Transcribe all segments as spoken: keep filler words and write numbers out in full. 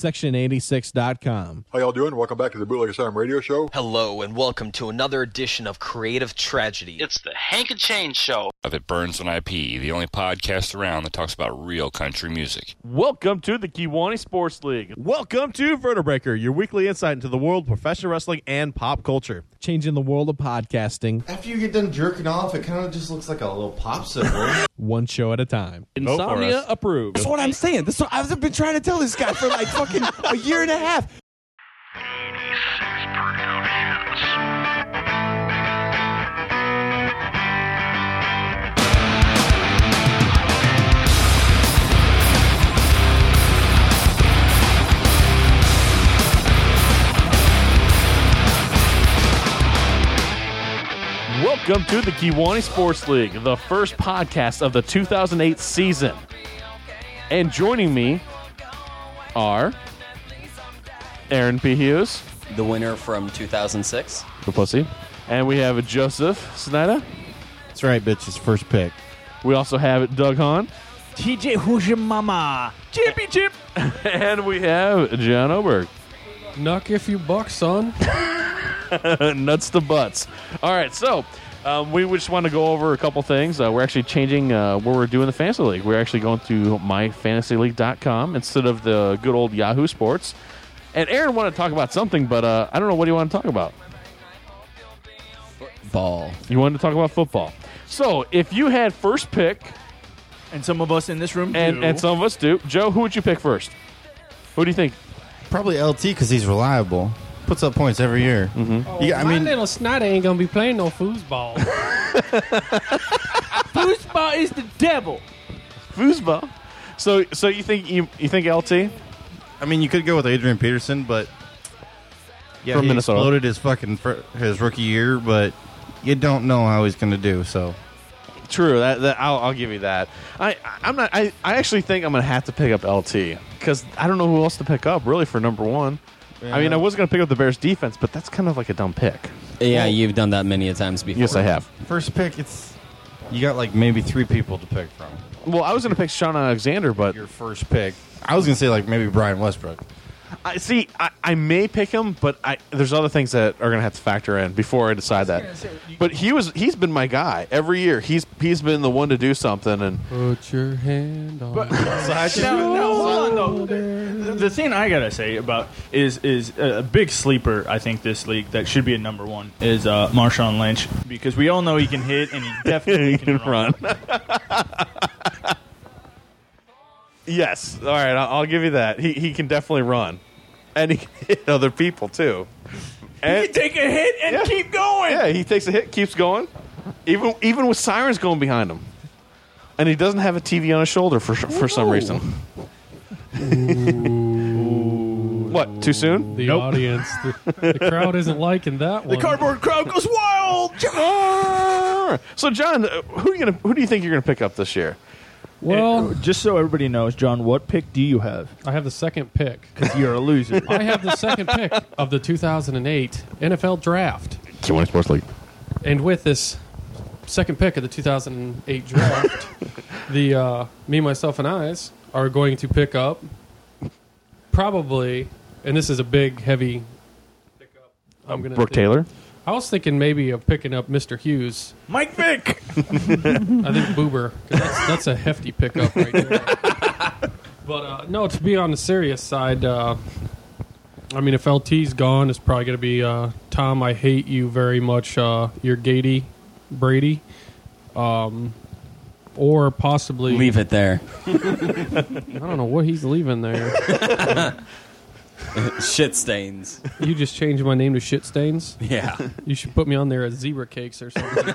section eighty-six dot com. How y'all doing? Welcome back to the Bootleg Asylum Radio Show. Hello, and welcome to another edition of Creative Tragedy. It's the Hank and Chain Show. It Burns on I P, the only podcast around that talks about real country music. Welcome to the Kewanee Sports League. Welcome to Vertebreaker, your weekly insight into the world of professional wrestling and pop culture. Changing the world of podcasting. After you get done jerking off, it kind of just looks like a little popsicle. One show at a time. Insomnia approved. That's what I'm saying. That's what I've been trying to tell this guy for like fucking a year and a half. Welcome to the Kewanee Sports League, the first podcast of the two thousand eight season. And joining me are Aaron P. Hughes, The winner from two thousand six. the pussy, and we have Joseph Snyder. That's right, bitches. First pick. We also have Doug Hahn, T J, who's your mama? championship, and we have John Oberg. Knock if you buck, son. Nuts to butts. All right, so um, we just want to go over a couple things. Uh, we're actually changing uh, what we're doing the Fantasy League. We're actually going to my fantasy league dot com instead of the good old Yahoo Sports. And Aaron wanted to talk about something, but uh, I don't know what you want to talk about. Ball. You wanted to talk about football. So if you had first pick, And some of us in this room and, do. and some of us do, Joe, who would you pick first? Who do you think? Probably L T because he's reliable. Puts up points every year. Mm-hmm. Oh, Yeah, I my mean- little Snyder ain't gonna be playing no foosball. Foosball is the devil. Foosball. So so you think you you think L T? I mean, you could go with Adrian Peterson, but yeah, From he Minnesota. exploded his fucking fir- his rookie year, but you don't know how he's going to do. So True. That, that I'll, I'll give you that. I I'm not. I, I actually think I'm gonna have to pick up L T because I don't know who else to pick up really for number one. I mean, I was gonna pick up the Bears defense, but that's kind of like a dumb pick. Yeah, you've done that many a times before. Yes, I have. first pick, it's you got like maybe three people to pick from. Well, I was gonna pick Sean Alexander, but Your first pick, I was going to say like maybe Brian Westbrook. I see. I, I may pick him, but I, there's other things that are gonna have to factor in before I decide that. But he was he's been my guy every year. He's he's been the one to do something, and Put your hand on. But, no, no, hold on, though. The, the thing I gotta say about is is a big sleeper. I think this league that should be a number one is uh, Marshawn Lynch because we all know he can hit and he definitely he can, can run. Yes. All right. I'll, I'll give you that. He he can definitely run, and he can hit other people too. And He can take a hit and Yeah. keep going. yeah, he takes a hit, keeps going, even even with sirens going behind him, and he doesn't have a T V on his shoulder for for some reason. What? Too soon? the audience, the, the crowd isn't liking that one. The cardboard crowd goes wild. So, John, uh, who are you gonna? Who do you think you're gonna pick up this year? Well, Just so everybody knows, John, what pick do you have? I have the second pick. Because you're a loser. I have the second pick of the two thousand eight N F L Draft. Kewanee Sports League. And with this second pick of the two thousand eight draft, the uh, me, myself, and I's are going to pick up probably, and this is a big, heavy pickup. I'm gonna Brooke think- Taylor. I was thinking maybe of picking up Mister Hughes. Mike Vick. I think Boober, 'cause that's, that's a hefty pickup right there. But uh, no, to be on the serious side, uh, I mean, if L T's gone, it's probably going to be uh, Tom. I hate you very much. Uh, you're Gady Brady, um, or possibly Leave it there. I don't know what he's leaving there. Shit stains. You just changed my name to Shit Stains. Yeah. You should put me on there as Zebra Cakes or something.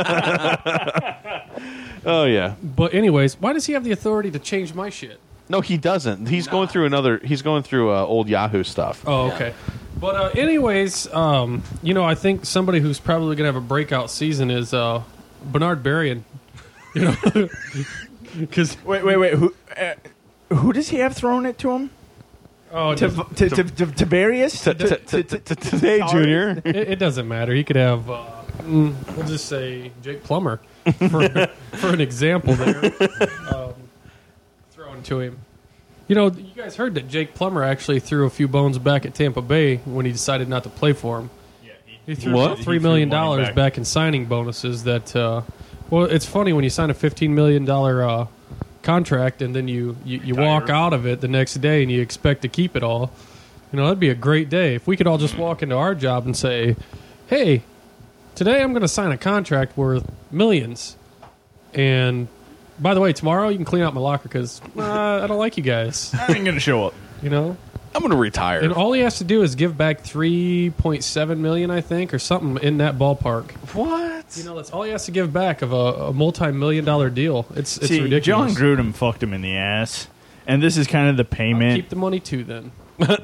Oh yeah. But anyways, why does he have the authority to change my shit? No, he doesn't. He's going through another. He's going through uh, old Yahoo stuff. Oh, okay. But uh, anyways, um, you know, I think somebody who's probably going to have a breakout season is uh, Bernard Berrien. You know, because Wait, wait, wait. Who uh, who does he have thrown it to him? oh, To it, to to to Tiberius? T- t- t- t- t- Today, Junior. it, it doesn't matter. He could have, uh, mm, we'll just say Jake Plummer for for an example there. Um, thrown to him. You know, you guys heard that Jake Plummer actually threw a few bones back at Tampa Bay when he decided not to play for him. Yeah, he, he threw What? about three million dollars back. back in signing bonuses. That uh, well, it's funny when you sign a fifteen million dollar uh, contract and then you you, you walk out of it the next day and you expect to keep it all. You know, that'd be a great day if we could all just walk into our job and say, "Hey, today I'm going to sign a contract worth millions, and by the way, tomorrow you can clean out my locker because uh, I don't like you guys." I ain't gonna show up. You know, I'm going to retire. and all he has to do is give back three point seven million, I think, or something in that ballpark. What? You know, that's all he has to give back of a, a multi-million dollar deal. It's it's See, ridiculous. John Gruden fucked him in the ass, and this is kind of the I'll payment. keep the money too. Then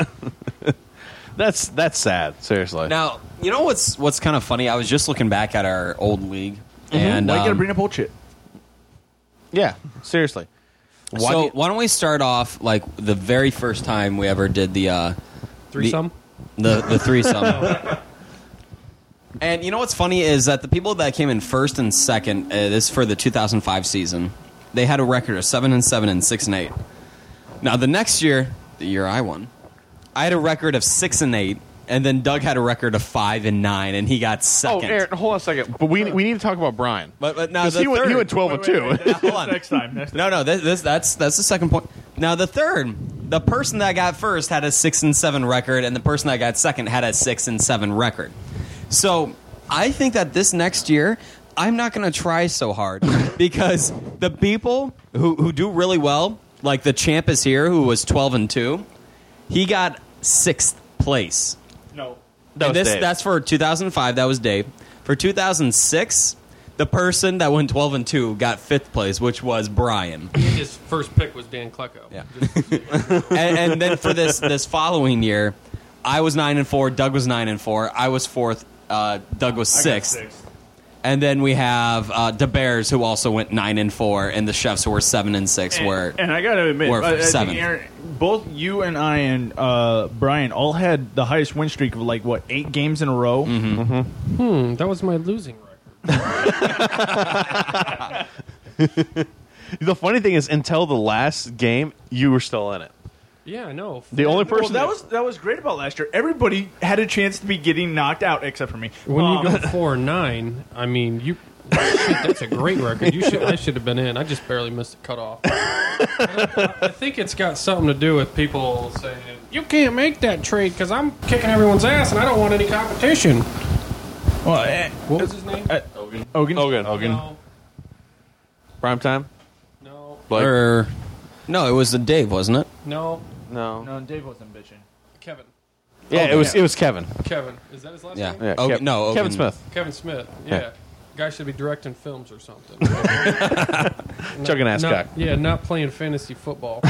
That's that's sad. Seriously. Now, you know what's what's kind of funny? I was just looking back at our old league, and Why you gotta um, bring up old shit? Yeah. Seriously. Why so do you- why don't we start off like the very first time we ever did the uh, threesome. the the threesome. And you know what's funny is that the people that came in first and second, uh, this is for the two thousand five season, they had a record of seven and seven and six and eight. Now the next year, the year I won, I had a record of six and eight, and then Doug had a record of five and nine, and he got Oh, second. Aaron, hold on a second. But we we need to talk about Brian. But but now 'Cause the he went, third, he went twelve and two. Now, hold on. Next time. Next time. No, no, this, this that's that's the second point. Now the third, the person that got first had a six and seven record, and the person that got second had a six and seven record. So I think that this next year, I'm not going to try so hard because the people who who do really well, like the champ is here, who was twelve and two, he got sixth place. No. That And was this Dave. that's for two thousand five. That was Dave. For two thousand six, the person that went twelve and two got fifth place, which was Brian. His first pick was Dan Klecko. Yeah. and, and then for this this following year, I was nine and four. Doug was nine and four. I was fourth. Uh, Doug was I got sixth. sixth. And then we have uh, the Bears, who also went nine and four, and the Chefs, who were seven and six. Were And I gotta admit, We're I, I think seventh. Aaron, both you and I and uh, Brian all had the highest win streak of like what eight games in a row. Mm-hmm. Hmm, that was my losing record. The funny thing is, until the last game, you were still in it. Yeah, I know. The only Well, person that was that was great about last year. Everybody had a chance to be getting knocked out except for me. When Um, you go four and nine, I mean, you shit, that's a great record. You should I should have been in. I just barely missed the cutoff. I, I think it's got something to do with people saying you can't make that trade because I'm kicking everyone's ass and I don't want any competition. well, eh, What was his name? uh, Ogun. Hogan. Hogan. No, Prime time. no, Blake. or no, it was the Dave, wasn't it? no. No. No, Dave wasn't bitching. Kevin. Yeah, it was it was Kevin. Kevin. Is that his last Yeah. name? Yeah, Ogun- Kev- no, Ogun. Kevin Smith. Kevin Smith. Yeah. Yeah. Guy should be directing films or something. Chugging ass Not- cock. Yeah, not playing fantasy football.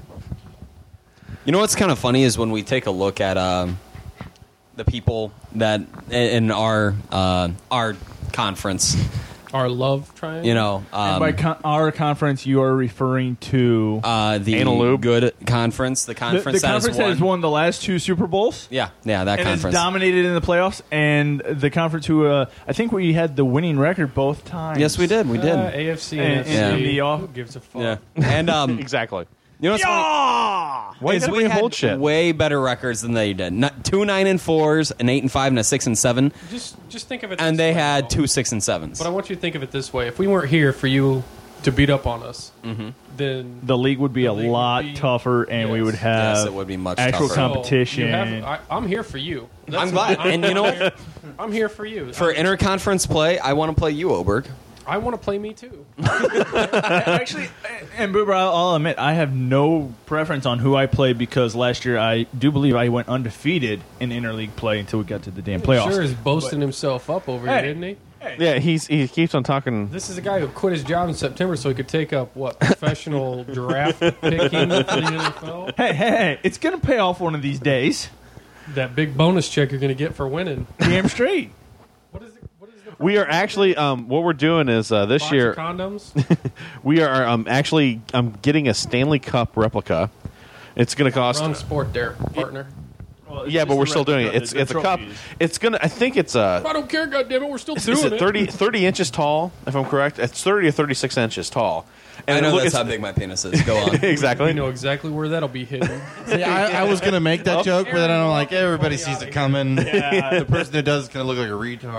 You know what's kind of funny is when we take a look at um, the people that in our uh, our conference, Our love triangle. you know, And um, by con- our conference, you are referring to uh, the Anal lube. good conference, the the, conference, the conference that that has has won the last two Super Bowls. Yeah, yeah, that And conference. it's dominated in the playoffs, and the conference who uh, I think we had the winning record both times. Yes, we did. We did. Uh, A F C And- and, N F C. and the off- Who gives a fuck? yeah, and um, Exactly. you know what's funny? Ah! Why you Is gotta we bring up had old shit? way better records than they did. Not, two nine and fours, an eight and five, and a six and seven, Just, just think of it. and this they way, had though. two six and sevens. But I want you to think of it this way: if we weren't here for you to beat up on us, Mm-hmm. then The league would be The a league would lot be- tougher, and we yes. would have Yes, it would be much actual tougher. So, competition. you have- I, I'm here for you. That's I'm glad. I'm, And you know I'm here, I'm here for you. For interconference play, I want to play you, Oberg. I want to play me too. Actually, and Boober, I'll, I'll admit I have no preference on who I play because last year I do believe I went undefeated in interleague play until we got to the damn playoffs. Sure is boasting himself up over Hey. here, isn't he? Yeah, he's he keeps on talking. This is a guy who quit his job in September so he could take up what professional draft picking for the N F L. Hey, hey, hey, it's gonna pay off one of these days. That big bonus check you're going to get for winning. Damn straight. What is it? What is the We are actually um, what we're doing is uh, this box year of condoms? we are um, actually um, getting a Stanley Cup replica. It's going to cost Wrong sport there, partner. Well, it's Yeah, just but we're the still retro- doing it. the- It's the it's a cup. trophies. It's gonna. I think it's uh I don't care, goddammit, we're still Is doing it it. thirty, thirty inches tall? If I'm correct, it's thirty or thirty-six inches tall. I know look, that's it's- how big my penis is. Go on. exactly. You know exactly where that'll be hidden. See, I, I was gonna make that joke, but then I'm like, everybody sees it coming. Yeah. The person who does is gonna look like a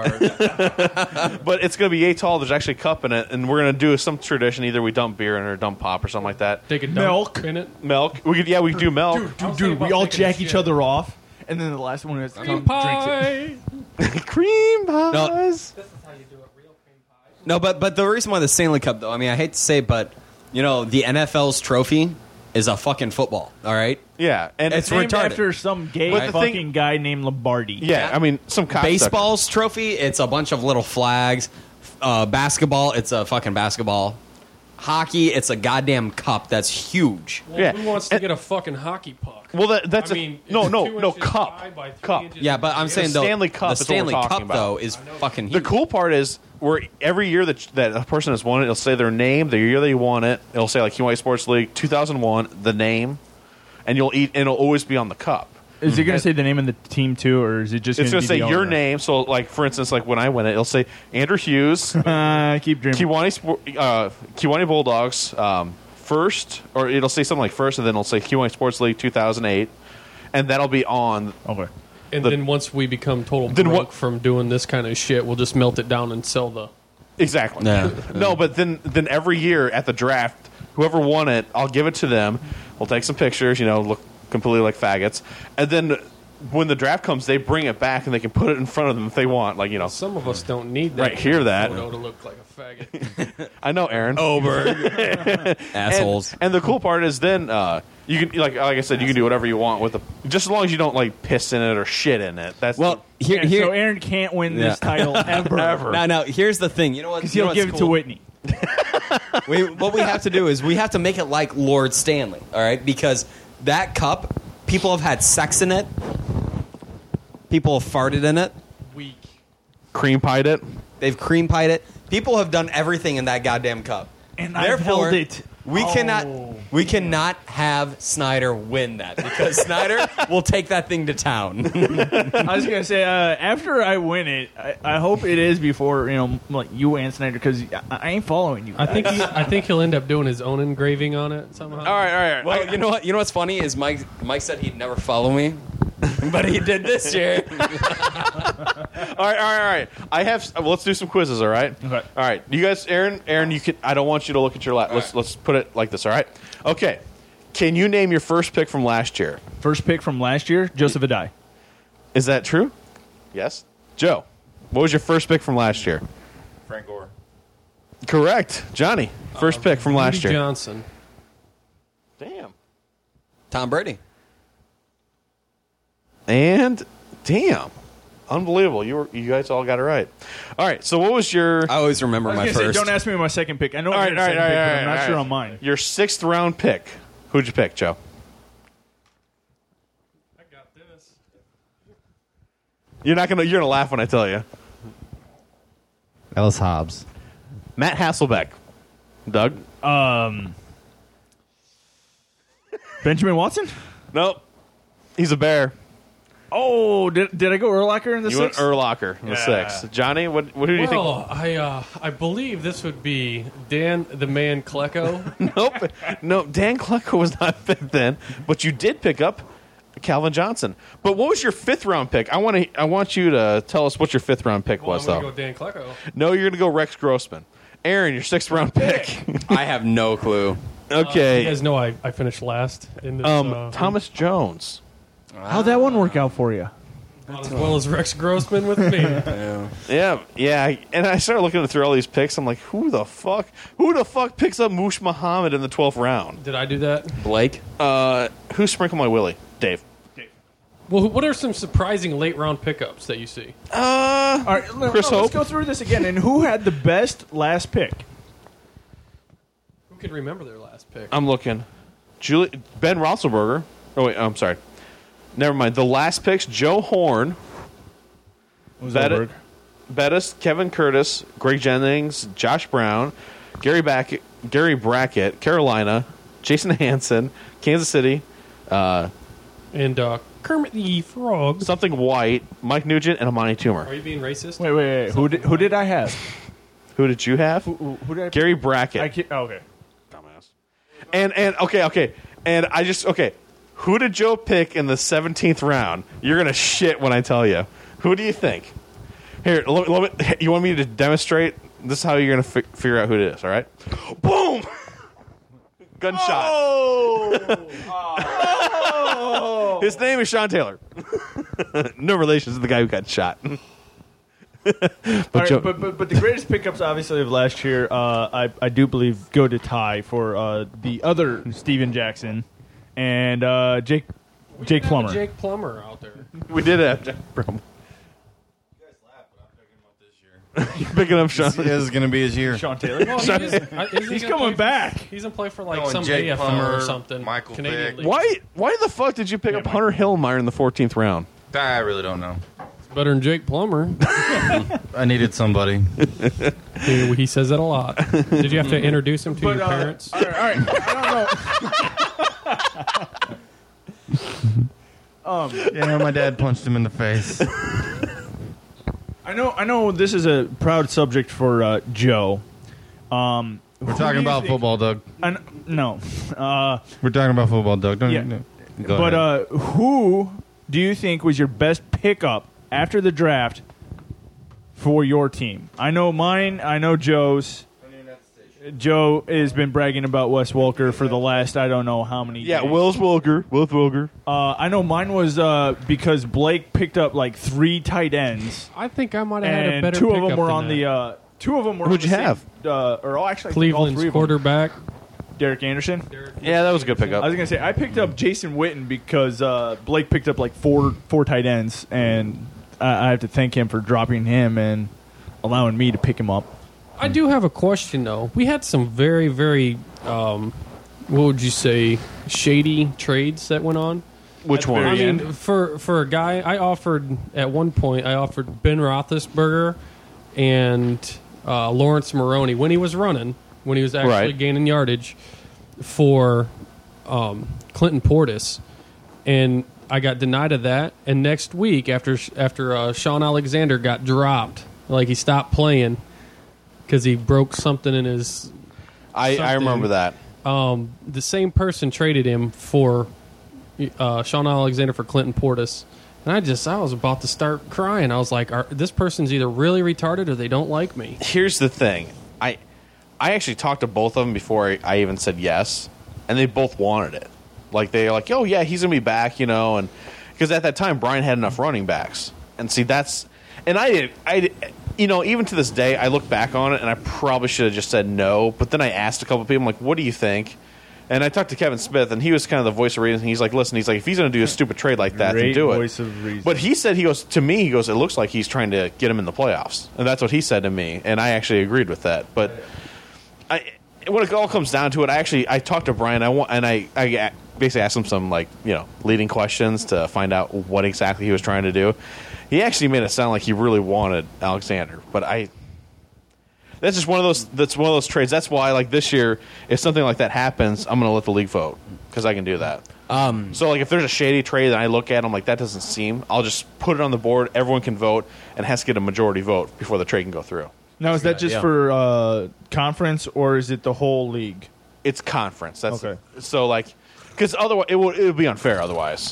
retard. But it's gonna be yay tall. There's actually a cup in it, and we're gonna do some tradition. Either we dump beer in it or dump pop or something like that. Take a dump Milk. in it. Milk. We could, yeah, we could do milk. Dude, I was dude, thinking we about all taking a jack each shit. other off, and then the last one has to Cream come drinks it. pie. Cream pies. No. This is how you do it, real cream pie. No, but but the reason why the Stanley Cup, though, I mean, I hate to say it, but, you know, the N F L's trophy is a fucking football, all right? Yeah, and It's Named retarded. after some gay But the fucking thing- guy named Lombardi. yeah. I mean, some cocksucker. Baseball's trophy, it's a bunch of little flags. Uh, basketball, it's a fucking basketball. Hockey, it's a goddamn cup that's huge. Well, Yeah. who wants to And- get a fucking hockey puck? Well, that, that's I a mean, no, it's no, two no inches cup, high by three cup. inches Yeah, but I'm wide. saying The though, Stanley Cup the is what we're Stanley talking Cup about. though is fucking huge. The cool part is where every year that that a person has won it, it'll say their name, the year they won it. It'll say like Hawaii Sports League two thousand one, the name, and you'll eat, and it'll always be on the cup. Is it going to say the name of the team too, or is it just? It's going going to to say your name. So, like for instance, like when I win it, it'll say Andrew Hughes, Uh, keep dreaming. Kiwani, Spor- uh, Kiwani Bulldogs, um, first, or it'll say something like first, and then it'll say Kiwani Sports League two thousand eight, and that'll be on. Okay. And the- then once we become total Then broke what- from doing this kind of shit, we'll just melt it down and sell the. Exactly. Yeah. No, but then then every year at the draft, whoever won it, I'll give it to them. We'll take some pictures, you know, look completely like faggots, and then when the draft comes, they bring it back and they can put it in front of them if they want. Like you know, Some of us don't need that. Right, hear that. photo to look like a faggot. I know Aaron. Assholes. And, and the cool part is then uh, you can like like I said, you can do whatever you want with the just as long as you don't like piss in it or shit in it. That's Well, here, Yeah, here, so Aaron can't win Yeah. this title ever. Ever. now, now, here's the thing. You know what? Because You know he'll what's give it to cool? Whitney. We, what we have to do is we have to make it like Lord Stanley, all right? Because that cup, people have had sex in it. People have farted in it. Weak. cream pied it. They've cream pied it. People have done everything in that goddamn cup. And I've Therefore, held it. We Oh. cannot we cannot have Snyder win that because Snyder will take that thing to town. I was gonna say uh, after I win it, I, I hope it is before you know like you and Snyder because I, I ain't following you. I think he, I think he'll end up doing his own engraving on it somehow. All right, all right. All right. Well, you know what? You know what's funny is Mike. Mike said he'd never follow me, but he did this year. All right, all right, all right. I have. Well, let's do some quizzes. All right. Okay. All right. You guys, Aaron, Aaron, you can. I don't want you to look at your lap. Let's let's put it like this. All right. Okay. Can you name your first pick from last year? First pick from last year, Joseph Adai. Is that true? Yes. Joe, what was your first pick from last year? Frank Gore. Correct. Johnny, first pick from last Rudy year. Johnson. Damn. Tom Brady. And damn. Unbelievable. You were, you guys all got it right. All right. So what was your I always remember I was my gonna say, first. don't ask me my second pick. I know All I right, got a all right, second all pick, right, but all I'm right, not all sure right. on mine. your sixth round pick? Who'd you pick, Joe? I got this. You're not gonna you're gonna laugh when I tell you. Ellis Hobbs. Matt Hasselbeck. Doug? Um, Benjamin Watson. Nope. He's a bear. Oh, did, did I go Urlacher in the You went sixth? Urlacher in the Yeah. sixth. Johnny, what what who do you Well, I uh, I believe this would be Dan the Man Klecko. think? Nope. No, Dan Klecko was not picked then, but you did pick up Calvin Johnson. But what was your fifth round pick? I want to I want you to tell us what your fifth round pick Well, was I'm though. gonna go Dan Klecko. No, you're gonna go Rex Grossman. Aaron, your sixth round pick. I have no clue. Okay. You guys know I, I finished last in this. um uh, Thomas Jones. How'd that one work out for you? not as well as Rex Grossman with me. Yeah, yeah. And I started looking through all these picks. I'm like, who the fuck? Who the fuck picks up Moosh Muhammad in the twelfth round? Did I do that? Blake. Uh, who sprinkled my willy? Dave. Well, what are some surprising late round pickups that you see? Uh, All right, no, Chris no, Hope. let's go through this again. And who had the best last pick? Who can remember their last pick? I'm looking. Julie, Ben Roethlisberger. Oh wait, I'm sorry. Never mind. The last picks: Joe Horn, Was Bettis, Bettis, Kevin Curtis, Greg Jennings, Josh Brown, Gary Back, Gary Brackett, Carolina, Jason Hansen, Kansas City, uh, And uh, Kermit the Frog. Something white, Mike Nugent, and Amani Toomer. Are you being racist? Wait, wait, wait. Who did, who did I have? Who did you have? Who, who, who did I Gary Brackett. I can't, oh, okay. Dumbass. And, and, okay, okay. And I just, okay. Who did Joe pick in the seventeenth round? You're going to shit when I tell you. Who do you think? Here, let, let me, you want me to demonstrate? This is how you're going to fi- figure out who it is, all right? Boom! Gunshot. Oh! oh. His name is Sean Taylor. No relation to the guy who got shot. but, All right, Joe- but, but but the greatest pickups, obviously, of last year, uh, I I do believe go to tie for uh, the other Steven Jackson and uh, Jake We Jake did have a Plummer. Jake Plummer out there. we did have Jack Brum. You're picking up Sean. This is going to be his year. Sean Taylor. Well, he is, uh, isn't he He's gonna coming play back. For, he's gonna play for like Going some Jake A F L Plummer, or something. Michael Canadian Vick. League. Why? Why the fuck did you pick up Hunter Hillmeyer in the fourteenth round? I really don't know. It's better than Jake Plummer. I needed somebody. he, he says that a lot. Did you have to introduce him to But, your uh, parents? all right, all right. I don't know. um, Yeah, my dad punched him in the face. I know. I know. This is a proud subject for uh, Joe. Um, We're who talking do you about think- football, Doug. I kn- no. Uh, We're talking about football, Doug. Don't Yeah. no, go but ahead. uh, who do you think was your best pickup after the draft for your team? I know mine. I know Joe's. Joe has been bragging about Wes Welker for the last I don't know how many. Yeah, days. Wills Wilker. Wills Wilker. Uh, I know mine was uh, because Blake picked up like three tight ends, I think I might have had a and better two of them pickup were than on that. the. Uh, two of them were. Who'd on the you same- have? Uh, or oh, actually, I think all Cleveland's three of them. quarterback. Derek Anderson. Yeah, that was a good pickup. I was gonna say I picked up Jason Witten because uh, Blake picked up like four four tight ends, and I, I have to thank him for dropping him and allowing me to pick him up. I do have a question though. We had some very, very, um, what would you say, shady trades that went on. Which one? I Very mean, end. for for a guy, I offered at one point. I offered Ben Roethlisberger and uh, Lawrence Maroney when he was running, when he was actually Right. gaining yardage for um, Clinton Portis, and I got denied of that. And next week, after after uh, Sean Alexander got dropped, like he stopped playing because he broke something in his. I, I something. remember that. Um, the same person traded him for uh, Sean Alexander for Clinton Portis, and I just I was about to start crying. I was like, Are, "This person's either really retarded or they don't like me." Here's the thing. I I actually talked to both of them before I, I even said yes, and they both wanted it. Like they're like, "Oh yeah, he's gonna be back," you know, and because at that time Brian had enough running backs, and see that's and I did I did, you know, even to this day I look back on it and I probably should have just said no, but then I asked a couple of people, I'm like, "What do you think?" And I talked to Kevin Smith, and he was kind of the voice of reason. He's like, "Listen, he's like, if he's going to do a stupid trade like that, then Great do it." voice of reason. But he said, he goes, to me, he goes, it looks like he's trying to get him in the playoffs. And that's what he said to me. And I actually agreed with that. But I, when it all comes down to it, I actually, I talked to Brian, I want, and I, I basically asked him some, like, you know, leading questions to find out what exactly he was trying to do. He actually made it sound like he really wanted Alexander. But I, that's just one of those, that's one of those trades. That's why, like, this year, if something like that happens, I'm going to let the league vote. Because I can do that. Um, So, like, if there's a shady trade and I look at them, like, that doesn't seem, I'll just put it on the board. Everyone can vote and has to get a majority vote before the trade can go through. Now, is that just yeah. for uh, conference or is it the whole league? It's conference. That's Okay. So, like, because otherwise, it would, it would be unfair otherwise.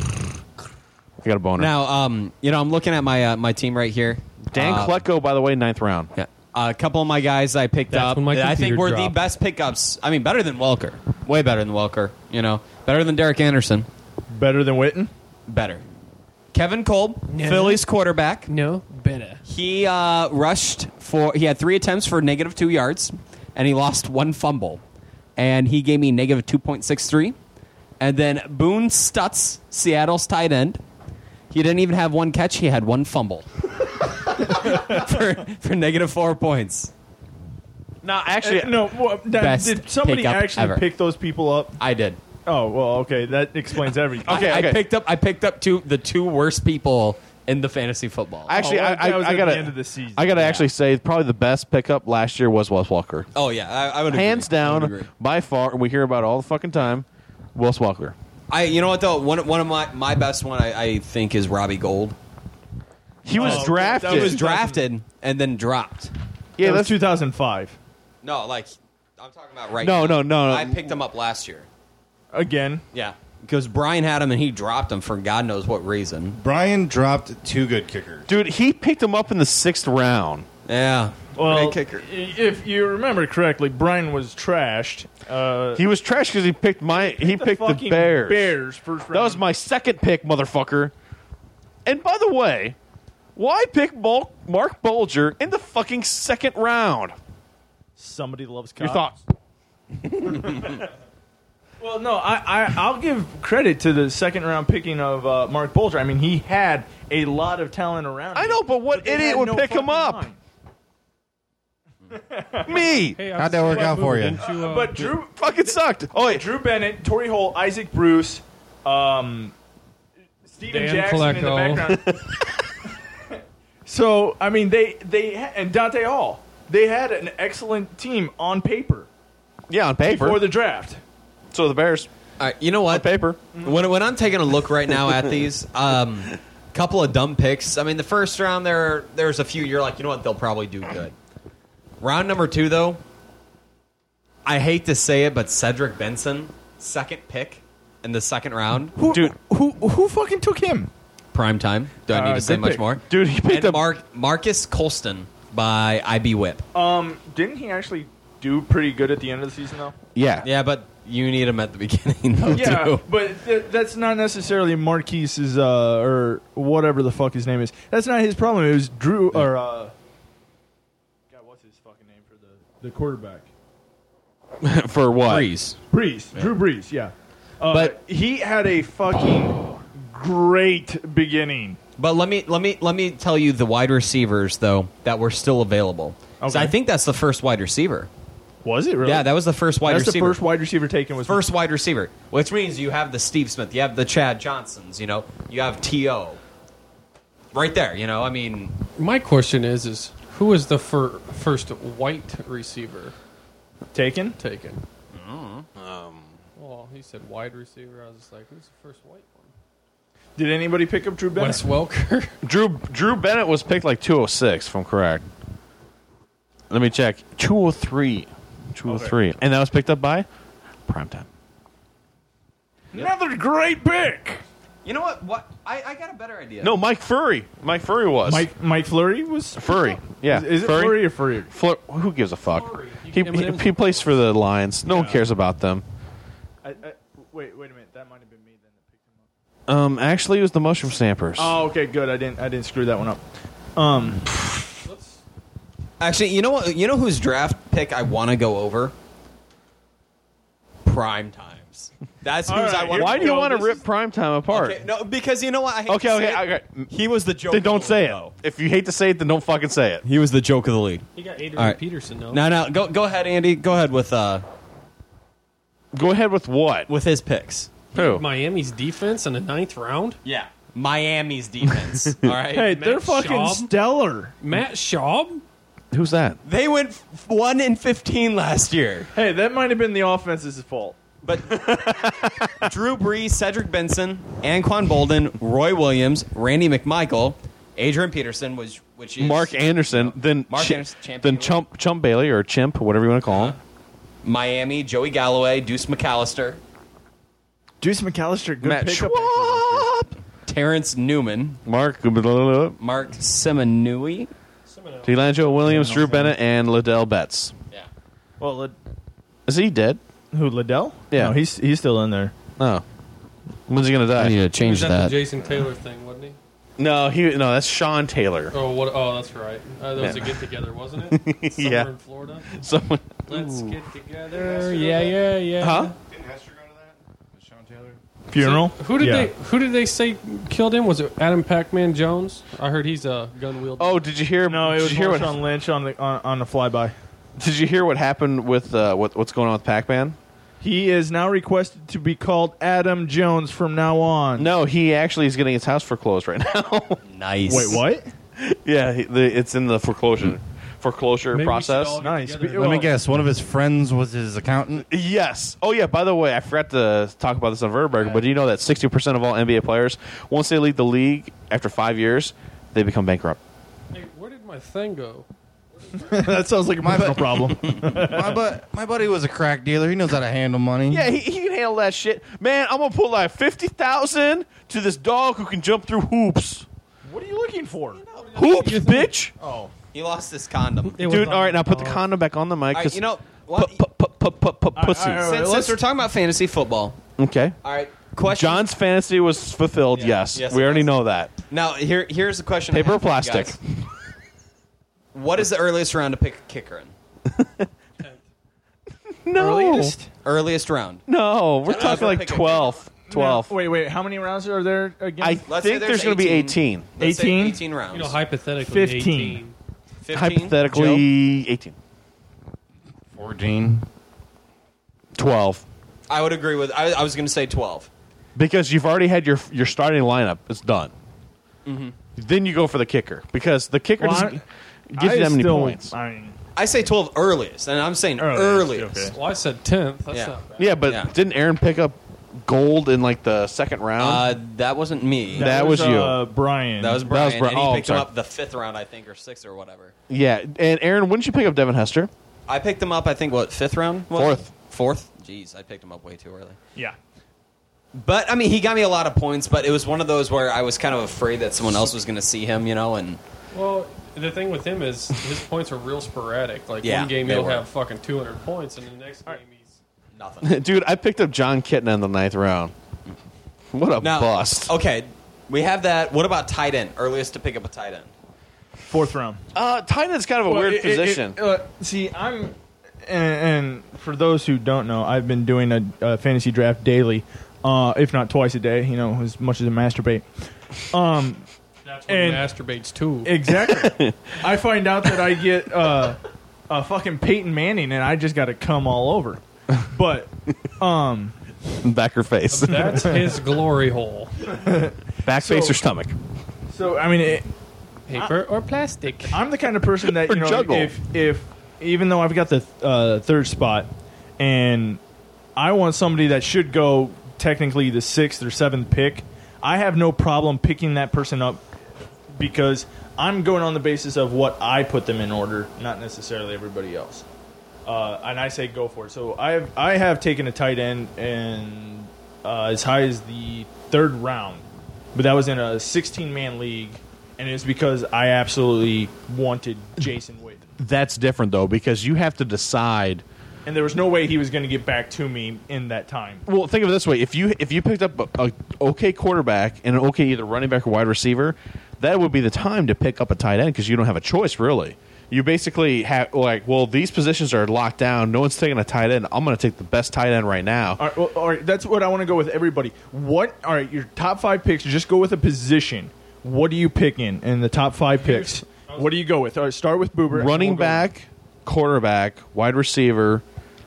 I got a boner. now, um, you know, I'm looking at my uh, my team right here. Dan uh, Kletko, by the way, ninth round. Yeah. Uh, a couple of my guys I picked That's up when my that I think computer were the dropped. best pickups. I mean, better than Welker. Way better than Welker. You know, better than Derek Anderson. Better than Witten? Better. Kevin Kolb, No. Phillies quarterback. No, better. He uh, rushed for. He had three attempts for negative two yards, and he lost one fumble. And he gave me negative two point six three. And then Boone Stutz, Seattle's tight end. He didn't even have one catch. He had one fumble for for negative four points. No, actually, Uh, no. Well, that- Best did somebody pickup actually ever. pick those people up? I did. Oh well, okay. That explains everything. Okay, I, okay. I picked up. I picked up two the two worst people in the fantasy football. actually, Oh, well, I, that was I, I at gotta, the end of the season. I gotta Yeah. actually say, probably the best pickup last year was Wes Walker. oh yeah, I, I would agree. Hands I would down, agree. by far, and we hear about it all the fucking time, Wes Walker. I, you know what though? One one of my my best one I, I think is Robbie Gold. He was Oh, drafted. that He was drafted and then dropped. yeah, that was that's two thousand five. No, like I'm talking about right No, now. no, no, no. I picked him up last year. Again. Yeah, because Brian had him and he dropped him for God knows what reason. Brian dropped two good kickers. dude. He picked him up in the sixth round. Yeah. Well, Great kicker. if you remember correctly, Brian was trashed. Uh, He was trash because he picked my. He picked the fucking Bears. Bears first round. That was my second pick, motherfucker. And by the way, why pick Mark Mark Bulger in the fucking second round? Somebody loves Your cops. thoughts? Well, no, I, I I'll give credit to the second round picking of uh, Mark Bulger. I mean, he had a lot of talent around. I him, know, but what they idiot had would no pick him fucking up? line. Me. Hey, I How'd was that work thinking out for you? didn't uh, But Drew Fucking sucked. Oh, wait. Drew Bennett, Torrey Holt, Isaac Bruce, um, Steven Dan Jackson in the Flacco. background. So I mean, they they ha- and Dante Hall. They had an excellent team on paper Yeah, on paper. before the draft. so the Bears. All right, you know On what? paper. When when I'm taking a look right now at these, um, couple of dumb picks. I mean, the first round there there's a few you're like, you know what? They'll probably do good. Round number two, though, I hate to say it, but Cedric Benson, second pick in the second round, Who, Dude. who who fucking took him? prime time. Do I need Uh, to say good much pick. more? Dude, he picked And up. Mark Marcus Colston by I B Whip. Um, didn't he actually do pretty good at the end of the season though? yeah. Yeah, but you need him at the beginning, though, Yeah, too. but th- that's not necessarily Marquise's uh, or whatever the fuck his name is. That's not his problem. It was Drew or uh, God, what's his fucking name for the the quarterback? For what? Breeze. Breeze, Drew Brees. Yeah, uh, But- he had a fucking great beginning. But let me let me let me tell you the wide receivers though that were still available. 'Cause Okay. I think that's the first wide receiver. Was it really? Yeah, that was the first wide That's receiver. the first wide receiver taken. Was First wide receiver, which means you have the Steve Smith, you have the Chad Johnsons, you know, you have T O right there. You know, I mean, My question is, is who was the fir- first white receiver taken. taken? Um, well, he said wide receiver. I was just like, who's the first white one? Did anybody pick up Drew Bennett? Wes Welker. Drew Drew Bennett was picked like two oh six, if I'm correct. Let me check. two oh three. two oh three. And that was picked up by Primetime. Another great pick. you know what? What I, I got a better idea. No, Mike Furry. Mike Furry was. Mike Mike Fleury was Furry. Yeah. Is, is it Furry? Fleury or Furry? Fleur- who gives a fuck? Furry. He, Him and he, him. he plays for the Lions. No one cares about them. I, I, wait, wait a minute. That might have been me then that picked him up. Um, actually, it was the Mushroom Stampers. Oh, okay, good. I didn't I didn't screw that one up. Um, Actually, you know what? You know whose draft pick I want to go over? Prime times. That's who's All right, I want. Why do you Well, want to this rip is- Primetime apart? Okay, no, because you know what? I hate Okay, to okay, say it. okay. He was the joke. Then of the don't say league, it. though. If you hate to say it, then don't fucking say it. He was the joke of the league. He got Adrian All right. Peterson, though. No, no, go go ahead, Andy. Go ahead with uh Go ahead with what? with his picks. Who? Miami's defense in the ninth round. Yeah, Miami's defense. All right, hey, Matt they're fucking Schaub? stellar. Matt Schaub. Who's that? they went f- one and fifteen last year. Hey, that might have been the offense's fault. But Drew Brees, Cedric Benson, Anquan Bolden, Roy Williams, Randy McMichael, Adrian Peterson, was which is Mark Anderson. Then Mark Chi- Anderson, champion. then Chump Chump Bailey or Chimp, whatever you want to call him. Miami, Joey Galloway, Deuce McAllister, Deuce McAllister, good Matt pickup. Schwab. Terrence Newman, Mark blah, blah, blah, Mark Seminui. Delangelo Williams, Drew Bennett, and Liddell Betts. Yeah. Well, Lid- Is he dead? who Liddell? Yeah. no, he's he's still in there. No. When's he gonna die? to He change was at the Jason Taylor thing, wasn't he? No, he no. That's Sean Taylor. Oh, what? Oh, that's right. Uh, that was Yeah. a get together, wasn't it? Somewhere Yeah. in Florida. Someone. Let's get together. Yeah, yeah, yeah. Huh? Didn't Hester go to that? With Sean Taylor? Funeral. Who did Yeah. they? Who did they say killed him? Was it Adam Pac-Man Jones? I heard he's a gun wielder. Oh, did you hear? No, it did was you hear what? Marshawn Lynch on the on, on the flyby. Did you hear what happened with uh, what, what's going on with Pac-Man? He is now requested to be called Adam Jones from now on. No, he actually is getting his house foreclosed right now. Nice. Wait, what? yeah, he, the, it's in the foreclosure foreclosure Maybe we should process. all get Nice. together. Let me guess. One of his friends was his accountant. Yes. Oh, yeah. By the way, I forgot to talk about this on Verberg, but do you know that sixty percent of all N B A players, once they leave the league after five years, they become bankrupt? Hey, where did my thing go? That sounds like a My personal bad. problem. my, bu- my buddy was a crack dealer. He knows how to handle money. Yeah, he, he can handle that shit. Man, I'm going to put like fifty thousand dollars to this dog who can jump through hoops. What are you looking for? Hoops, bitch. Oh. He lost his condom. It was Dude, on all right, now put the dog. condom back on the mic. All 'cause right, you know what? pu- pu- pu- pu- pu- pussy. all right, all right. Since, let's- since we're talking about fantasy football, Okay. all right. Question. John's fantasy was fulfilled, yes. Yes, we it already was. know that. Now here, here's the question. I Paper or have for you plastic? guys. What is the earliest round to pick a kicker in? No. Earliest? Earliest round. No, we're Ten talking hours like pick a- twelve. twelve. No, wait, wait. How many rounds are there again? I Let's say think there's there's going to be eighteen. Let's say eighteen? eighteen rounds. You know, hypothetically, Fifteen. eighteen. fifteen? Hypothetically, eighteen. fourteen. twelve. I would agree with. I, I was going to say twelve. Because you've already had your your starting lineup. It's done. Mm-hmm. Then you go for the kicker. Because the kicker Well, doesn't I- give you I that many still- points. I mean, I say twelve earliest, and I'm saying Earliest, earliest. okay. Well, I said tenth. That's Yeah. not bad. Yeah, but Yeah. didn't Aaron pick up gold in like the second round? Uh, that wasn't me. That was you. Uh, Brian. That was That Brian, was Bri- and he oh, picked him sorry. up the fifth round, I think, or sixth or whatever. yeah. And Aaron, when did you pick up Devin Hester? I picked him up, I think, what, fifth round? was it? Fourth. Fourth? Jeez, I picked him up way too early. Yeah. But, I mean, he got me a lot of points, but it was one of those where I was kind of afraid that someone else was going to see him, you know, and Well, the thing with him is his points are real sporadic. Like Yeah, one game they he'll were. have fucking two hundred points, and the next game he's nothing. Dude, I picked up John Kitna in the ninth round. What a Now, bust. okay, we have that. What about tight end? Earliest to pick up a tight end? Fourth round. Uh, tight end's kind of a Well, weird it- it- position. it- uh, see, I'm, and, and for those who don't know, I've been doing a, a fantasy draft daily, uh, if not twice a day. You know, as much as I masturbate. Um, that's when And- he masturbates too. exactly. I find out that I get uh, a fucking Peyton Manning, and I just got to come all over. But, um, Back or face. That's his glory hole. Back, face, So- or stomach. so I mean, it, Paper or plastic. I'm the kind of person that Or you know, juggle. if if even though I've got the uh, third spot, and I want somebody that should go technically the sixth or seventh pick, I have no problem picking that person up because I'm going on the basis of what I put them in order, not necessarily everybody else. Uh, and I say go for it. So I have I have taken a tight end and uh, as high as the third round, but that was in a sixteen man league. And it's because I absolutely wanted Jason Witten. That's different, though, because you have to decide. And there was no way he was going to get back to me in that time. Well, think of it this way: if you if you picked up a, a okay quarterback and an okay either running back or wide receiver, that would be the time to pick up a tight end because you don't have a choice really. You basically have like, well, these positions are locked down. No one's taking a tight end. I'm going to take the best tight end right now. All right, well, all right, that's what I want to go with everybody. What? All right, your top five picks, just go with a position. What do you pick in in the top five picks? What do you go with? All right, start with Boober. and Running we'll go- back, quarterback, wide receiver,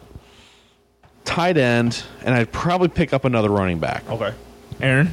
tight end, and I'd probably pick up another running back. Okay. Aaron?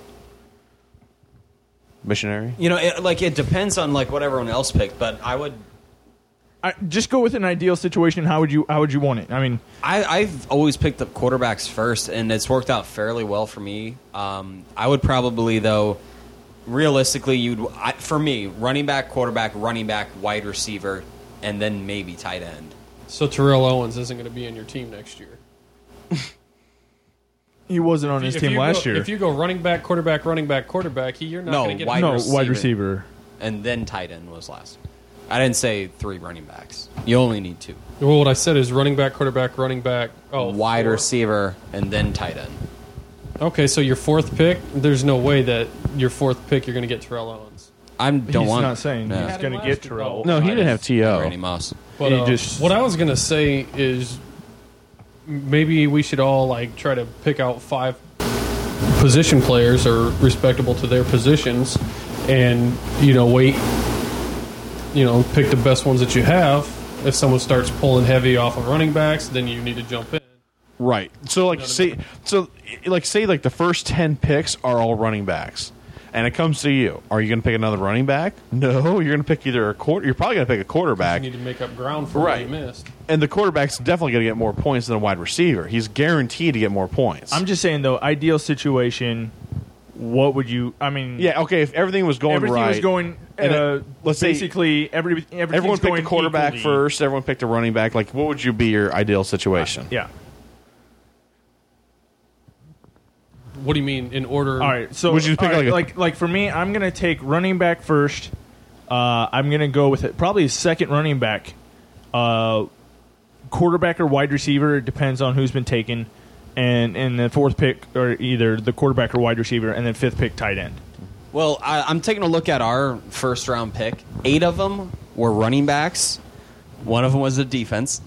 Missionary. You know, it, like it depends on like what everyone else picked, but I would. I, just go with an ideal situation. How would you How would you want it? I mean, I, I've always picked up quarterbacks first, and it's worked out fairly well for me. Um, I would probably though. Realistically, you'd I, for me, running back, quarterback, running back, wide receiver, and then maybe tight end. So Terrell Owens isn't going to be in your team next year. he wasn't on his If team you last go, year. If you go running back, quarterback, running back, quarterback, he, you're not No, going to get wide no, receiver. wide receiver. And then tight end was last. I didn't say three running backs. You only need two. Well, what I said is running back, quarterback, running back. Oh, Wide four. receiver and then tight end. Okay, so your fourth pick, there's no way that your fourth pick you're going to get Terrell Owens. I don't He's want. not saying No. he's going to get Terrell. No, he didn't have T O. Randy Moss. But He uh, just- what I was going to say is maybe we should all like try to pick out five position players or respectable to their positions, and you know wait, you know pick the best ones that you have. If someone starts pulling heavy off of running backs, then you need to jump in. Right. So like say so like say like the first ten picks are all running backs. and it comes to you. Are you going to pick another running back? No, you're going to pick either a quarter. You're probably going to pick a quarterback. You need to make up ground for Right. what you missed. And the quarterback's definitely going to get more points than a wide receiver. He's guaranteed to get more points. I'm just saying, though, ideal situation, what would you... I mean... yeah, okay, if everything was going everything right. was going... and Uh, then, let's say basically, every, everything's everyone picked going a quarterback equally. first, everyone picked a running back. Like, what would you be your ideal situation? Yeah. What do you mean in order? All right, so Would you pick all right, like a- like like for me, I'm gonna take running back first. Uh, I'm gonna go with it, probably a second running back, uh, quarterback or wide receiver. It depends on who's been taken, and and the fourth pick or either the quarterback or wide receiver, and then fifth pick tight end. Well, I, I'm taking a look at our first round pick. Eight of them were running backs. One of them was a defense,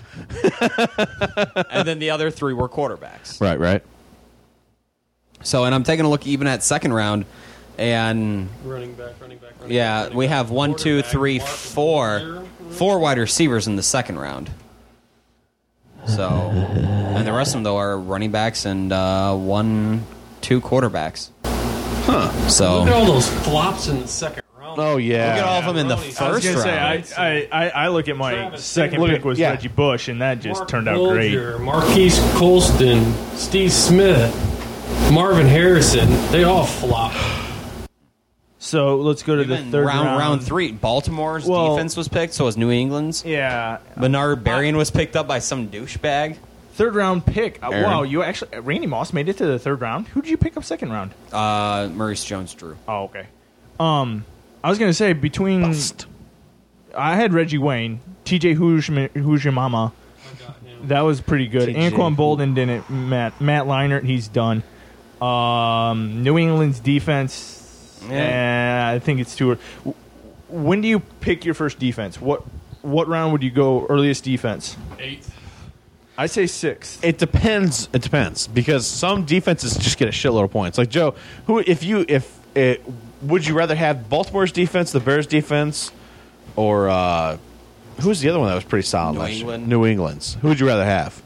and then the other three were quarterbacks. Right, right. So, and I'm taking a look even at second round, and Running back, running back, running yeah, back. running we back, have one, two, quarterback, three, wide four, receiver. four wide receivers in the second round. So, and the rest of them though are running backs and uh, one, two quarterbacks. Huh. So Look at all those flops in the second round. Oh, yeah. look at all of them in the Ronnie. I was first gonna round. say I, I, I, I look at my Travis second Look pick at- was yeah. Reggie Bush, and that just Mark turned out great. Bulger, Marquise Colston, Steve Smith, Marvin Harrison. They all flopped. So let's go to the Even third round, round. round three, Baltimore's Well- defense was picked, so was New England's. Yeah, Bernard Berrien was picked up by some douchebag. third round pick. Uh, Aaron. wow, you actually Randy Moss made it to the third round. Who did you pick up second round? Uh, Maurice Jones-Drew. Oh, okay. Um, I was gonna say between Bust. I had Reggie Wayne, T J Who's Who's Your Mama. That was pretty good. T J Anquan Bolden didn't. Matt Matt Leinart, he's done. Um, New England's defense. Yeah, I think it's too. early. When do you pick your first defense? What what round would you go earliest defense? Eighth. I say sixth. It depends. It depends because some defenses just get a shitload of points. Like Joe, who if you if it, would you rather have Baltimore's defense, the Bears' defense, or uh, who's the other one that was pretty solid New last England. year? New England's. Who would you rather have?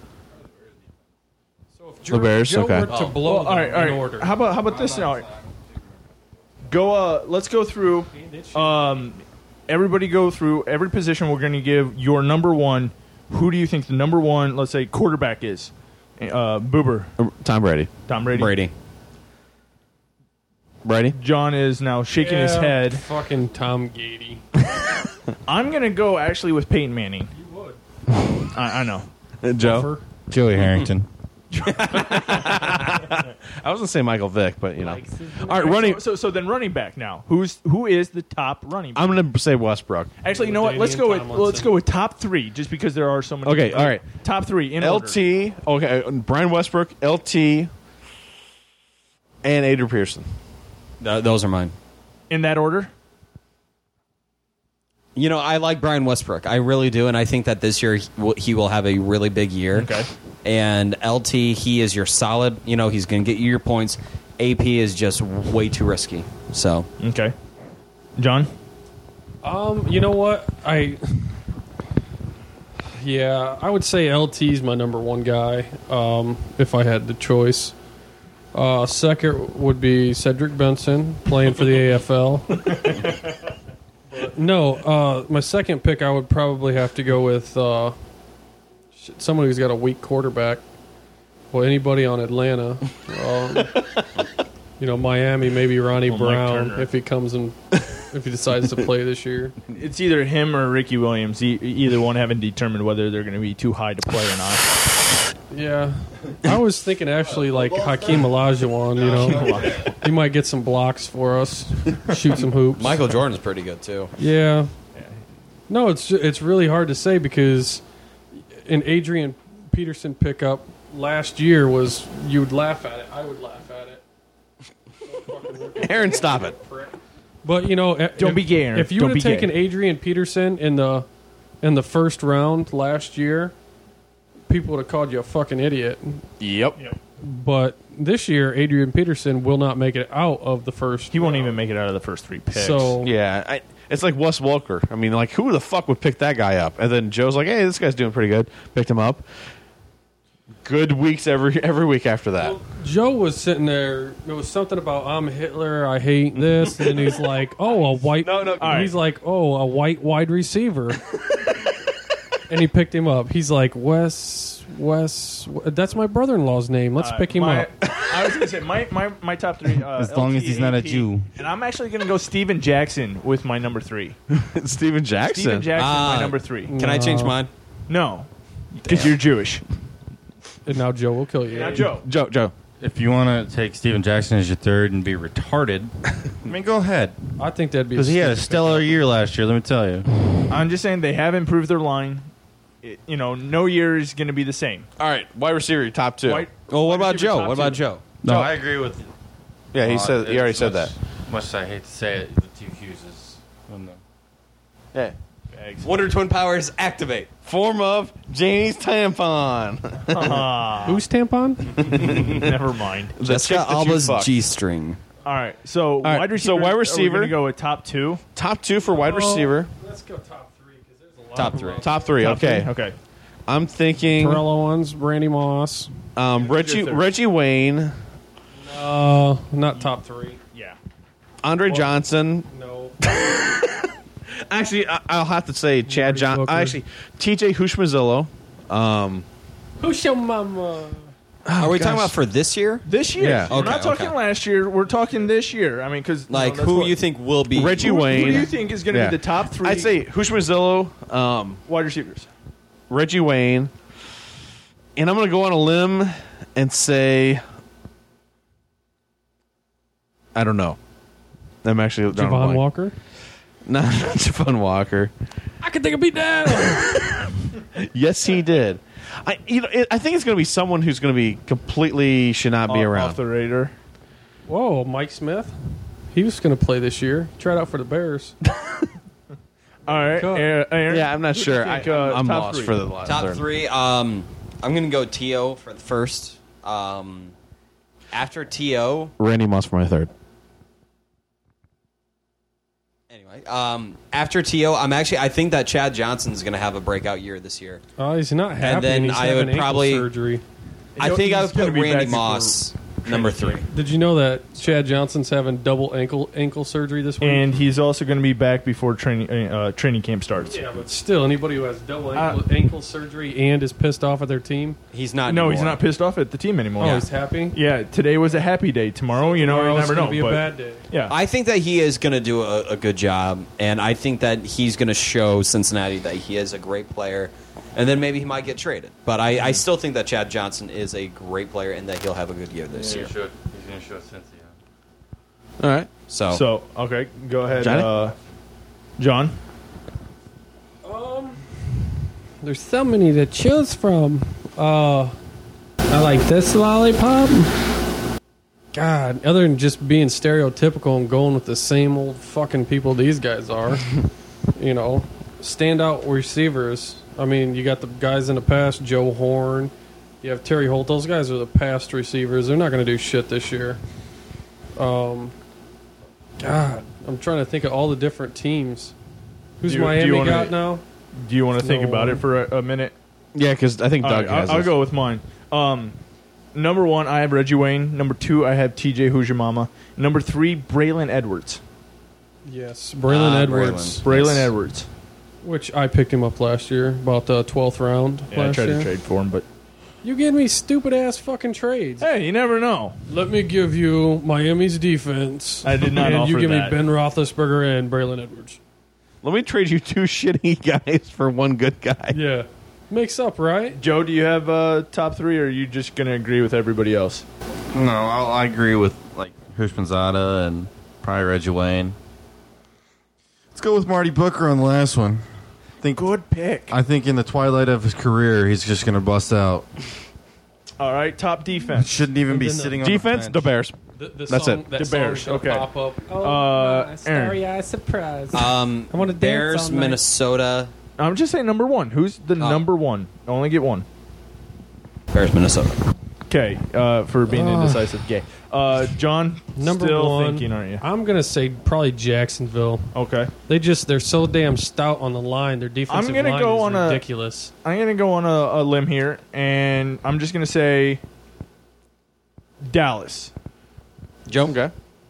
So if The Bears? Joe Okay. were to Oh. blow Well, all right, them all in right. order. How about how about this now? Go. Uh, let's go through. Um, everybody go through every position. We're going to give your number one. Who do you think the number one, let's say, quarterback is? Uh, Boober, Tom Brady. Tom Brady. Brady. Brady. John is now shaking his Yeah, head. Fucking Tom Gady. I'm going to go actually with Peyton Manning. You would. I, I know. Uh, Joe. Buffer. Joey Harrington. I was gonna say Michael Vick, but you know. All right, running. So, so, so then running back now. Who's who is the top running back? I'm gonna say Westbrook. Actually, you know what? Let's Ladainian go with Tomlinson. let's go with top three, just because there are so many. Okay, all right. Top three in order. L T. Okay, Brian Westbrook, L T, and Adrian Pearson. Th- those are mine. in that order. You know, I like Brian Westbrook. I really do, and I think that this year he will, he will have a really big year. Okay. And L T, he is your solid. You know, he's going to get you your points. A P is just way too risky. So Okay. John? Um, you know what? I yeah, I would say L T's my number one guy. Um, if I had the choice. Uh, second would be Cedric Benson playing for the A F L. But no, uh, my second pick I would probably have to go with uh, shit, someone who's got a weak quarterback. Well, anybody on Atlanta. Um, you know, Miami, maybe Ronnie Well, Mike Brown Turner. if he comes and if he decides to play this year. It's either him or Ricky Williams. E- either one haven't determined whether they're going to be too high to play or not. Yeah, I was thinking actually like Hakeem Olajuwon. You know, he might get some blocks for us, shoot some hoops. Michael Jordan's pretty good too. Yeah. No, it's it's really hard to say because an Adrian Peterson pickup last year was you would laugh at it. I would laugh at it. Aaron, stop it. But you know, Don't if, be gay, Aaron. If you Don't would be have taken gay. Adrian Peterson in the in the first round last year, people would have called you a fucking idiot. Yep. But this year, Adrian Peterson will not make it out of the first. He won't round. even make it out of the first three picks. So Yeah, I, it's like Wes Welker. I mean, like, who the fuck would pick that guy up? And then Joe's like, hey, this guy's doing pretty good. Picked him up. good weeks every every week after that. Well, Joe was sitting there. It was something about I'm Hitler. I hate this, and he's like, "Oh, a white." No, no. And he's like, "Oh, a white wide receiver," and he picked him up. He's like, "Wes, Wes, that's my brother-in-law's name. Let's Uh, pick him my- up." I was going to say, my, my, my top three. Uh, As long as he's not a L T A P. Jew. And I'm actually going to go Steven Jackson with my number three. Steven Jackson. Steven Jackson, Ah. my number three. Can I change mine? No, because you're Jewish. And now Joe will kill you. Now, Joe. Joe, Joe. If you want to take Steven Jackson as your third and be retarded, I mean, go ahead. I think that'd be Because he had a stupid stellar year last year, let me tell you. I'm just saying they have improved their line. It, you know, no year is going to be the same. All right, wide receiver, your top two. White, Well, what wide about receiver, Joe? top What about two. Joe? No, I agree with you. Yeah, he Uh, said. He already as said much- that. Much as I hate to say it, the two Q's is when the Yeah. Wonder Twin Powers activate. Form of Janie's tampon. Ah, Who's tampon? never mind. The Jessica chick that you Alba's fucked. G-string. All right, so right, wide so receiver. wide Are we receiver. going to go with top two? Top two for wide receiver. Let's go top three because there's a lot. Top of three. them. Top three. Top Okay. three? Okay. I'm thinking Terrell Owens, Randy Moss. um, Reggie your third? Reggie Wayne, Uh, not top three. Yeah. Andre Johnson. No. Actually, I, I'll have to say Chad Marty John. Booker. Actually, T J Hushmazillo. Um, Who's your mama? Are we talking gosh. about for this year? This year. Yeah. We're Okay, not talking okay. last year. We're talking this year. I mean, because Like, who you think will be Reggie who, Wayne. Who do you think is going to Yeah. be the top three? I'd say Hushmazillo, um, wide receivers. Reggie Wayne, and I'm going to go on a limb and say, I don't know. I'm actually drawing a Javon blank. Walker? No, not Javon Walker. I can take a beat down. Yes, he did. I, you know, it, I think it's going to be someone who's going to be completely should not be Off- around. Off the radar. Whoa, Mike Smith. He was going to play this year. Tried out for the Bears. All right. Go. Aaron, Aaron, Yeah, I'm not who do you sure. think, I, uh, I'm top lost three? for the last Top third. three. Um, I'm going to go T O for the first. Um, after T O, Randy Moss for my third. anyway. Um, after T O, I'm actually. I think that Chad Johnson's going to have a breakout year this year. Oh, he's not happy. And then he's I having would ankle probably- surgery. I think I he's would gonna put be Randy back before Moss number three. Did you know that Chad Johnson's having double ankle ankle surgery this week? And he's also going to be back before training uh, training camp starts. yeah, but still, anybody who has double Uh, ankle, ankle surgery and is pissed off at their team, He's not. No, he's anymore. not pissed off at the team anymore. oh, he's happy. Yeah, today was a happy day. Tomorrow, you know, you Tomorrow's never gonna know. be a but- bad day. Yeah. I think that he is going to do a, a good job, and I think that he's going to show Cincinnati that he is a great player, and then maybe he might get traded. But I, I still think that Chad Johnson is a great player and that he'll have a good year this year. He's going to show Cynthia. All right. So, So, okay, go ahead, Johnny? uh, John. Um, there's so many to choose from. Uh, I like this lollipop. God, other than just being stereotypical and going with the same old fucking people these guys are, you know, standout receivers. I mean, you got the guys in the past, Joe Horn. You have Terry Holt. Those guys are the past receivers. They're not going to do shit this year. Um, God, I'm trying to think of all the different teams. Who's Do you- do Miami you wanna- got now? Do you want to think No about one. it for a, a minute? Yeah, because I think All Doug right, has I'll, I'll this. go with mine. Um, number one, I have Reggie Wayne. Number two, I have T J Who's Your Mama. Number three, Braylon Edwards. Yes, Braylon Ah, Edwards, Braylon Yes. Edwards. which I picked him up last year, about the twelfth round Yeah, I last tried year. to trade for him, but You gave me stupid ass fucking trades. hey, you never know. Let me give you Miami's defense. I did not and you offer give that. me Ben Roethlisberger and Braylon Edwards. Let me trade you two shitty guys for one good guy. Yeah, makes up, right? Joe, do you have uh, top three, or are you just going to agree with everybody else? No, I'll, I agree with like Hushmanzada and probably Reggie Wayne. Let's go with Marty Booker on the last one. Think Good pick. I think in the twilight of his career, he's just going to bust out. All right, top defense. Shouldn't even be And then the sitting on Defense, the the bench. Bears. The, the That's song, it. That The song Bears, should okay. Pop up. Oh, Uh, my Aaron. starry-eyed surprise. um, I wanna dance Bears, all night. Minnesota. I'm just saying number one. Who's the Oh. number one? Only get one. Bears, Minnesota. Okay, uh, for being Uh, indecisive. Gay. Uh, John, Number still one, thinking, aren't you? I'm gonna say probably Jacksonville. Okay. They just they're so damn stout on the line. Their defensive I'm gonna line go is on a- ridiculous. I'm going to go on a, a limb here, and I'm just going to say Dallas. Joe? Okay.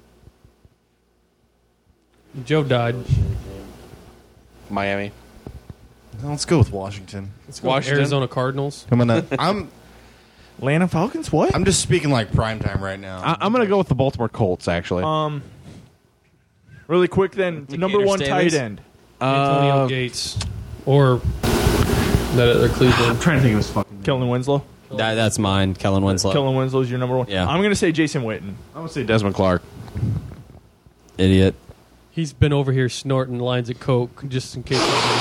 Joe died. Miami. Let's go with Washington. Let's go Washington. Arizona Cardinals. I'm gonna. I'm. Atlanta Falcons. What? I'm just speaking like prime time right now. I, I'm going to go with the Baltimore Colts, actually. Um, really quick then, number Gator one Staley's? tight end. Antonio Uh, Gates or that other Cleveland. trying to think of his fucking. Kellen Winslow. That, that's mine, Kellen Winslow. Kellen Winslow's your number one. Yeah. I'm going to say Jason Witten. I would say Desmond Clark. Idiot. He's been over here snorting lines of coke just in case.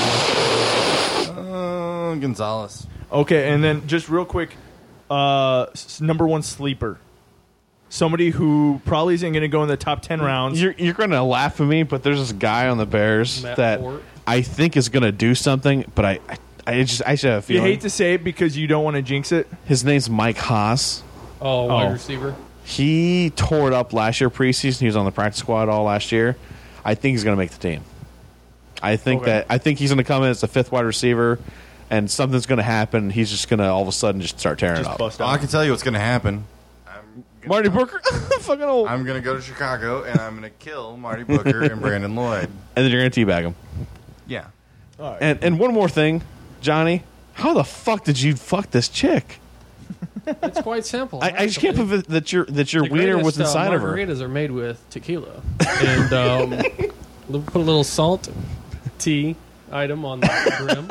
uh, Gonzalez. Okay, and then just real quick, uh, s- number one sleeper. Somebody who probably isn't going to go in the top ten rounds. You're, you're going to laugh at me, but there's this guy on the Bears Matt that Fort. I think is going to do something, but I, I, I just I just have a You feeling. hate to say it because you don't want to jinx it. His name's Mike Haas. Oh, wide Oh. receiver. He tore it up last year preseason. He was on the practice squad all last year. I think he's going to make the team. I think Okay. that I think he's going to come in as a fifth wide receiver, and something's going to happen. He's just going to all of a sudden just start tearing Just it up. bust Well, I out. can tell you what's going to happen. I'm gonna Marty Booker, fucking old. I'm going to go to Chicago and I'm going to kill Marty Booker and Brandon Lloyd. And then you're going to teabag him. Yeah. All right. And and one more thing, Johnny, how the fuck did you fuck this chick? It's quite simple. I, I just can't believe it- that your that your The wiener greatest, was inside uh, of her. Margaritas are made with tequila, and um, we'll put a little salt tea item on the brim,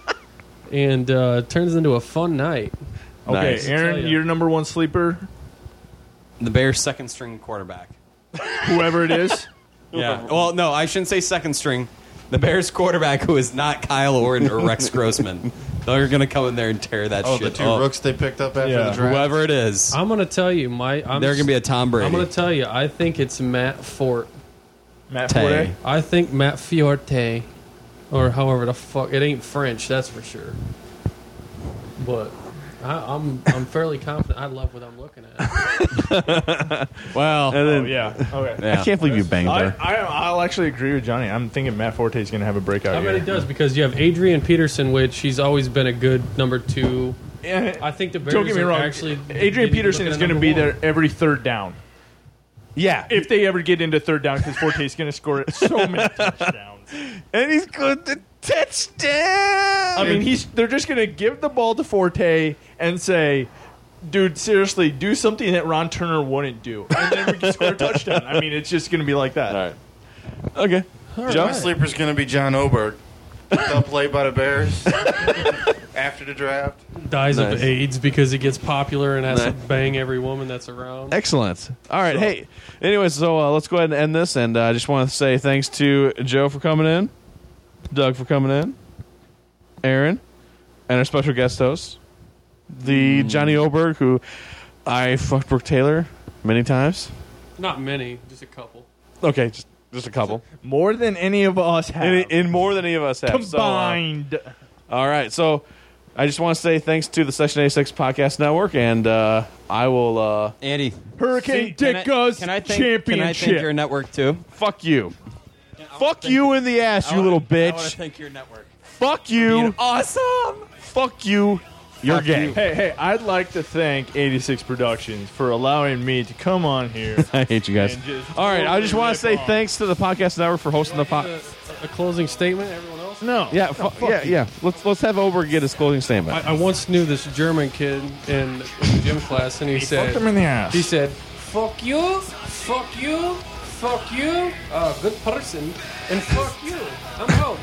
and uh, it turns into a fun night. Okay, Nice. Tell Aaron, ya. your number one sleeper, The Bears' second string quarterback. whoever it is. Yeah. Well, no, I shouldn't say second string. The Bears quarterback who is not Kyle Orton or Rex Grossman. They're going to come in there and tear that Oh, shit the two up. rooks they picked up after Yeah. the draft. Whoever it is. I'm gonna tell you, my I'm, They're going to be a Tom Brady. I'm gonna tell you, I think it's Matt Fort. Matt Tay. Forte. I think Matt Fiorte, or however the fuck it ain't French, that's for sure. But I, I'm I'm fairly confident. I love what I'm looking at. well, And then Oh, yeah. Okay. yeah. I can't believe you banged I, her. I, I'll actually agree with Johnny. I'm thinking Matt Forte is going to have a breakout I year. bet he does because you have Adrian Peterson, which he's always been a good number two. Yeah, I think the Bears don't get me are wrong. actually Adrian maybe Peterson looking is at going to number be one. there every third down. Yeah, If they ever get into third down, because Forte is going to score so many touchdowns. and he's good to touchdown. I mean, he's they're just going to give the ball to Forte and say, dude, seriously, do something that Ron Turner wouldn't do. And then we can score a touchdown. I mean, it's just going to be like that. all right. Okay, Joe Sleeper's going to be John Oberg. Picked up late by the Bears after the draft. dies Nice. of AIDS because he gets popular and has Nice. to bang every woman that's around. excellent. All right, hey. Anyways, so uh, let's go ahead and end this, and uh, I just want to say thanks to Joe for coming in, Doug for coming in, Aaron, and our special guest host, the Johnny Oberg, who I fucked Brooke Taylor many times. Not many, just a couple. Okay, just just a couple. More than any of us have. In, in more than any of us have. So, uh, combined. all right, so I just want to say thanks to the Section eighty-six Podcast Network, and uh, I will uh, Andy. Hurricane See, Dick can I- Guz can I thank, Can I Championship. thank your network, too? fuck you. Fuck you in the ass, you little I want bitch. to thank your network. Fuck you. Awesome! Fuck you. You're gay. Hey, hey, I'd like to thank eighty-six Productions for allowing me to come on here. I hate you guys. And just All right, I just totally want to say rip off. thanks to the Podcast Network for hosting the A, podcast. a closing statement, everyone else? No. Yeah, fu- yeah, yeah. Let's let's have Oberg get his closing statement. I, I once knew this German kid in, in gym class, and he, said, Fuck them in the ass. he said, fuck you, fuck you, fuck you, uh, good person, and fuck you. I'm out.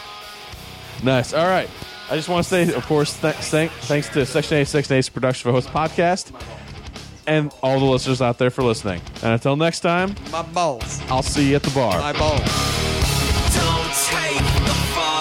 Nice. All right. I just want to say, of course, th- thank, thanks to Section eighty-six and Ace Production for hosting the podcast, and all the listeners out there for listening. And until next time, My balls. I'll see you at the bar. My balls. Don't take the fall.